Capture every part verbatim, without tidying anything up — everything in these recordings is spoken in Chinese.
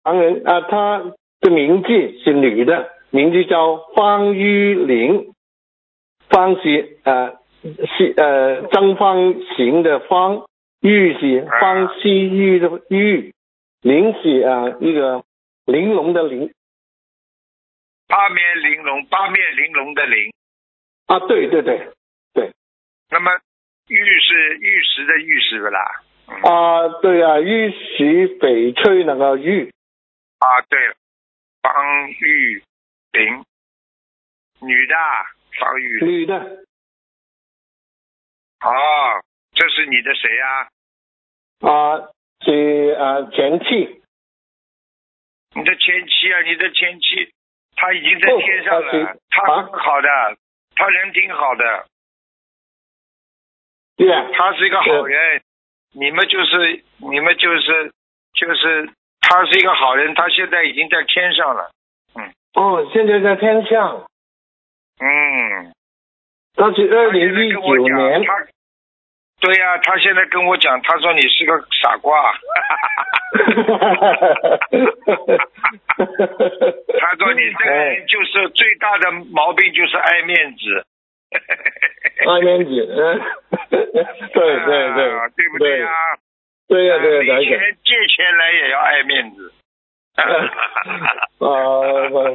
盲人啊，她的名字是女的，名字叫方玉玲，方是呃是呃正方形的方，玉是方西玉的玉，玲是啊一个玲珑的玲。 八面玲珑，八面玲珑的玲。 啊，对对对对。 那么玉是玉石的玉是不啦？嗯、 啊，对啊，玉石翡翠那个玉。 啊，对了，方玉玲，女的，方玉。 女的。 哦，这是你的谁呀、 啊？啊，是啊前妻。 你的前妻啊，你的前妻。他已经在天上了， 哦、 他很好的，他人挺好的。 对啊， 他是一个好人，你们就是你们就是就是他是一个好人，他现在已经在天上了。嗯。 哦，现在在天上。 嗯。 他是二零一九年。 他对呀、啊，他现在跟我讲，他说你是个傻瓜。他说你这个人就是最大的毛病就是爱面子。 爱面子，嗯，对对对、 啊，对不对呀、啊？ 对呀、啊、对呀、啊， 没钱借钱来也要爱面子。 啊，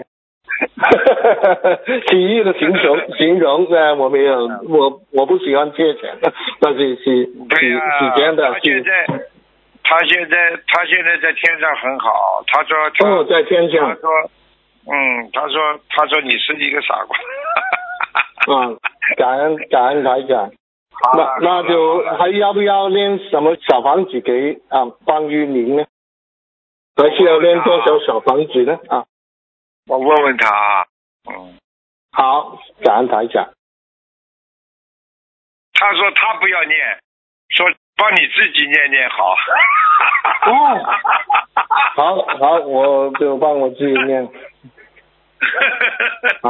奇异的形容形容呢，我没有，我我不喜欢借钱，但是是对呀、啊， 是这样的。 他现在他现在他现在在天上很好，他说他哦，在天上。 他说嗯，他说他说你是一个傻瓜。 嗯，感恩感恩台长。那那就还要不要练什么小房子给啊方玉玲呢？还需要练多少小房子呢？啊， 我问问他。嗯， 好，感恩台长。 他说他不要念，说帮你自己念念好。 哦，好好，我就帮我自己念。